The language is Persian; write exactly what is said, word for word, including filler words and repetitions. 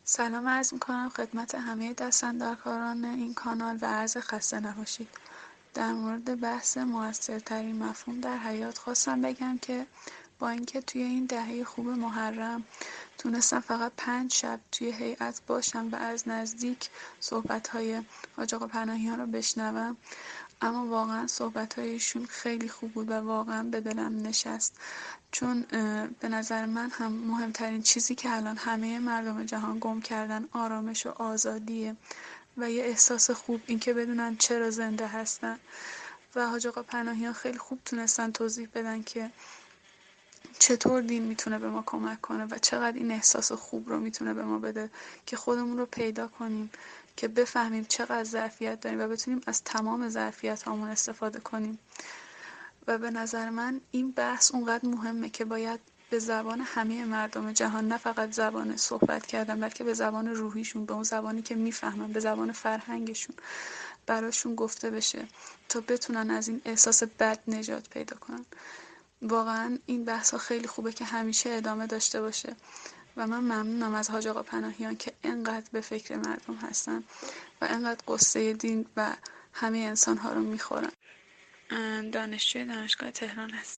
سلام عرض میکنم خدمت همه دستاندرکاران این کانال و عرض خسته نباشید. در مورد بحث موثرترین مفهوم در حیات خواستم بگم که با اینکه توی این دهه خوب محرم تونستم فقط پنج شب توی هیئت باشم و از نزدیک صحبت‌های حاج آقا پناهیان رو بشنوم، اما واقعا صحبت‌هایشون خیلی خوب بود و واقعا به دلم نشست. چون به نظر من هم مهمترین چیزی که الان همه مردم جهان گم کردن آرامش و آزادیه و یه احساس خوب، این که بدونن چرا زنده هستن. و حاج آقا پناهیان خیلی خوب تونستن توضیح بدن که چطور دین میتونه به ما کمک کنه و چقدر این احساس خوب رو میتونه به ما بده که خودمون رو پیدا کنیم، که بفهمیم چقدر ظرفیت داریم و بتونیم از تمام ظرفیت هامون استفاده کنیم. و به نظر من این بحث اونقدر مهمه که باید به زبان همه مردم جهان، نه فقط زبان صحبت کردن، بلکه به زبان روحیشون، به اون زبانی که میفهمن، به زبان فرهنگشون براشون گفته بشه تا بتونن از این احساس بد نجات پیدا کنن. واقعا این بحث ها خیلی خوبه که همیشه ادامه داشته باشه و من ممنونم از حاج آقا پناهیان که انقدر به فکر مردم هستن و انقدر قصه دین و همه انسان ها رو میخورن. دانشجوی دانشگاه تهران هست.